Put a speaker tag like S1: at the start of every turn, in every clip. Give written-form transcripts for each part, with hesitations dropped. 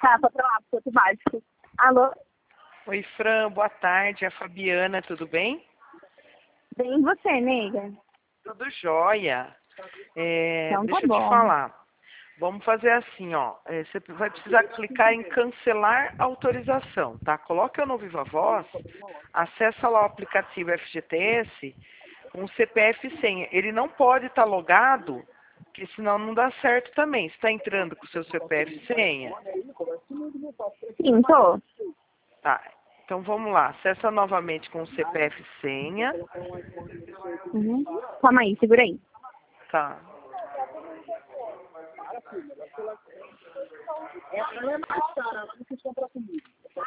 S1: tava pra lá, pro outro básico. Alô?
S2: Oi, Fran, boa tarde. É a Fabiana, tudo bem?
S1: Bem você, nega?
S2: Tudo jóia.
S1: Então tá
S2: Deixa eu te
S1: bom.
S2: falar. Vamos fazer assim, ó. Você vai precisar clicar em cancelar autorização, tá? Coloca no Viva Voz, acessa lá o aplicativo FGTS com o CPF e senha. Ele não pode estar logado, porque senão não dá certo também. Você está entrando com o seu CPF e senha?
S1: Sim, tô.
S2: Tá. Então vamos lá. Acessa novamente com o CPF e senha.
S1: Uhum. Calma aí, segura aí.
S2: Tá.
S3: Ela é mais cara, ela não quis comprar comigo.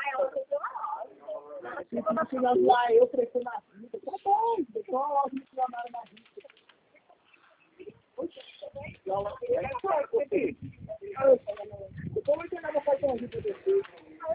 S3: Se não quiser lá, eu prefiro na vida. Tá bom, deixa uma loja missionária na vida. Como é que ela vai fazer uma vida desse?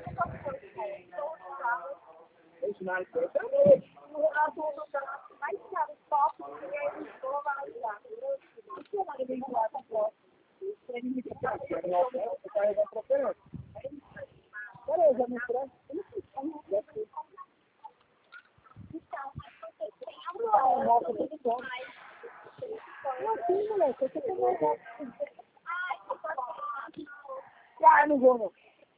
S3: Ah, não vou, não.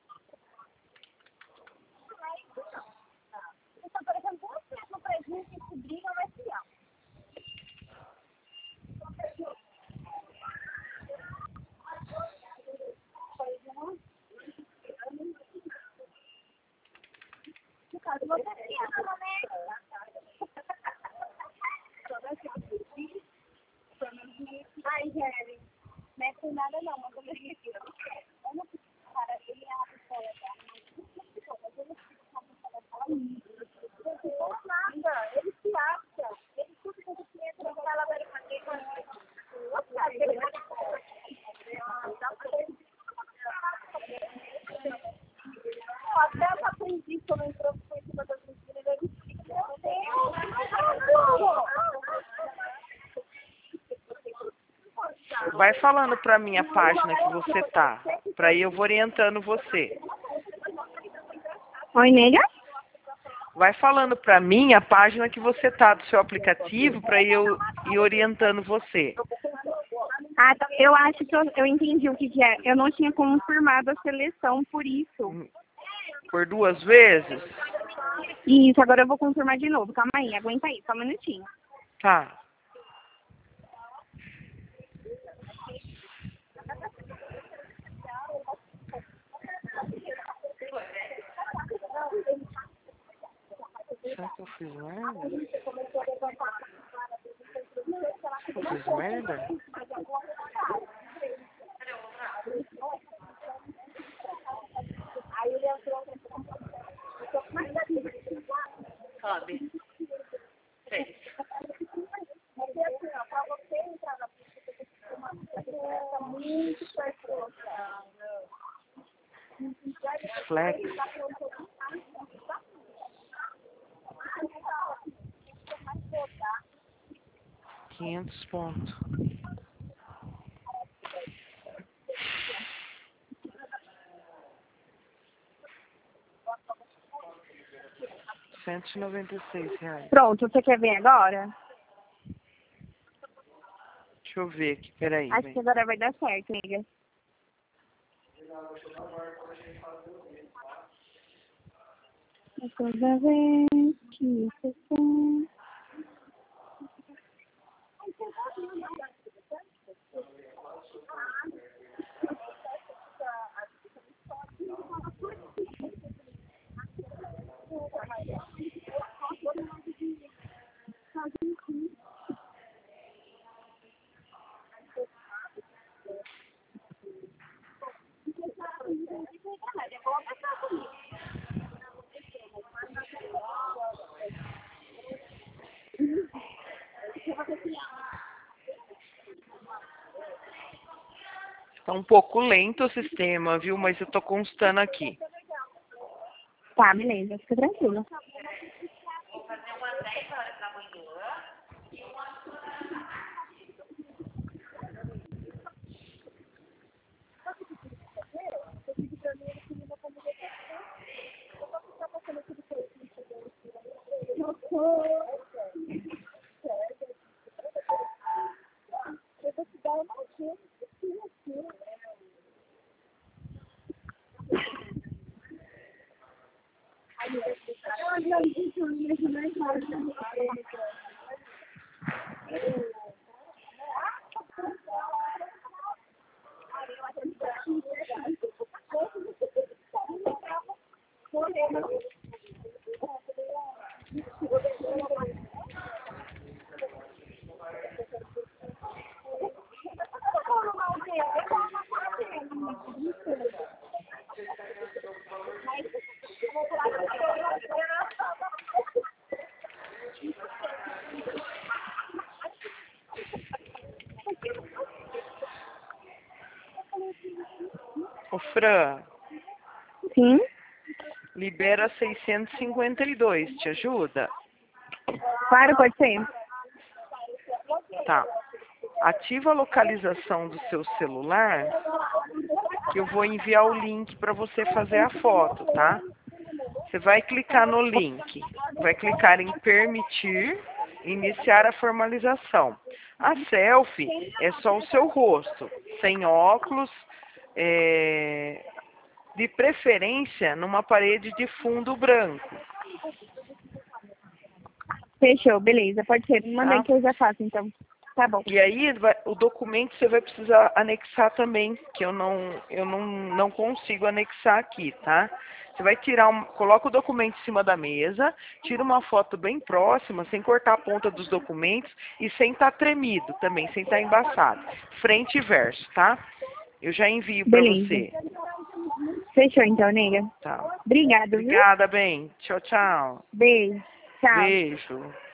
S1: Ai, Jerry, não é por nada não, mas eu me retiro. Eu não fico para ele é a pessoa da nada, ele se acha. Ele tudo que ele entra, fala para ele fazer até eu aprendi quando eu entrou por cima das meninas, ele fica, meu Deus,
S2: Vai falando para mim a página que você tá, para aí eu vou orientando você.
S1: Oi, nega?
S2: Vai falando para mim a página que você tá do seu aplicativo, para eu ir orientando você.
S1: Ah, tá. Eu acho que eu entendi o que é. Eu não tinha confirmado a seleção por isso.
S2: Por 2 vezes?
S1: Isso, agora eu vou confirmar de novo. Calma aí, aguenta aí, só um minutinho.
S2: Tá. Será que eu fiz merda? Eu fiz merda?
S4: Sobe. 3.
S2: Flex. 500 pontos. R$ 196.
S1: Pronto, você quer ver agora?
S2: Deixa eu ver aqui, peraí.
S1: Acho que agora vai dar certo, nega. Toda vez que você tem...
S2: Tá um pouco lento o sistema, viu? Mas eu tô constando aqui.
S1: Tá, beleza, fica tranquila.
S4: Vou fazer uma 10 horas da manhã.
S2: Ô, Fran,
S1: Sim?
S2: libera 652, te ajuda?
S1: Claro, pode ser.
S2: Tá. Ativa a localização do seu celular, que eu vou enviar o link para você fazer a foto, tá? Você vai clicar no link, vai clicar em permitir, iniciar a formalização. A selfie é só o seu rosto, sem óculos, de preferência numa parede de fundo branco.
S1: Fechou, beleza. Pode ser. Manda aí
S2: Tá.
S1: que eu já faço, então. Tá bom.
S2: E aí, o documento você vai precisar anexar também, que eu não consigo anexar aqui, tá? Você vai coloca o documento em cima da mesa, tira uma foto bem próxima, sem cortar a ponta dos documentos e sem estar tremido também, sem estar embaçado. Frente e verso, tá? Eu já envio para
S1: Beleza.
S2: você.
S1: Fechou, então, nega.
S2: Tá.
S1: Obrigada, viu?
S2: Obrigada, bem. Tchau, tchau.
S1: Beijo. Tchau.
S2: Beijo.